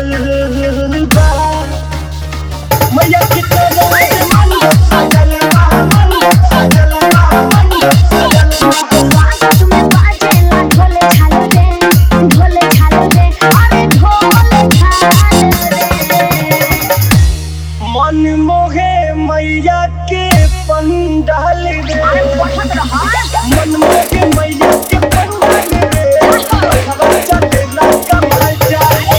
बा मैया की तरह मन सजल बा सजल बा स्वागत में बाजेला ढोल झाल रे अरे ढोल झाल रे मन मोहे मैया के पंडाल रे अरे बढ़त रहा मन मोहे मैया के पंडाल रे हवा चलेला कमल जाए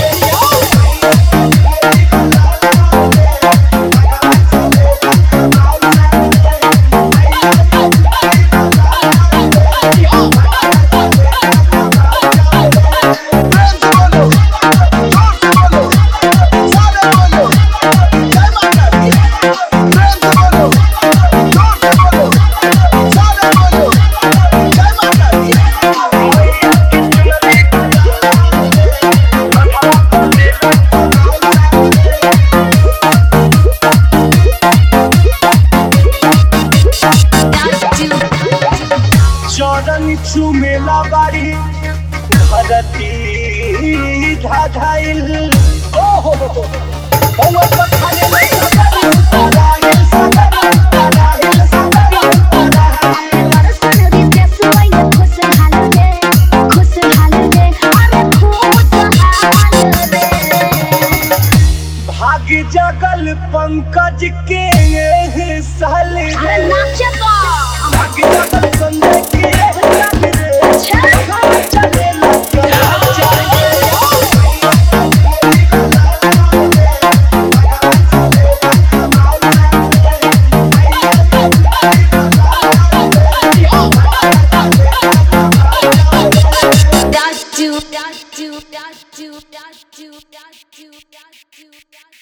चरण चुमेला बाड़ी धरती धाधाइल ओहो ओवर पखाने में सदाइल सदाइल दर्शन रीते सुमैया खुशहाल रे अरे खुशहाल रे भाग जगल पंकज के साल अरे नाचे तो भाग जगल संजय के साल रे चलेला कमल जाए Got you.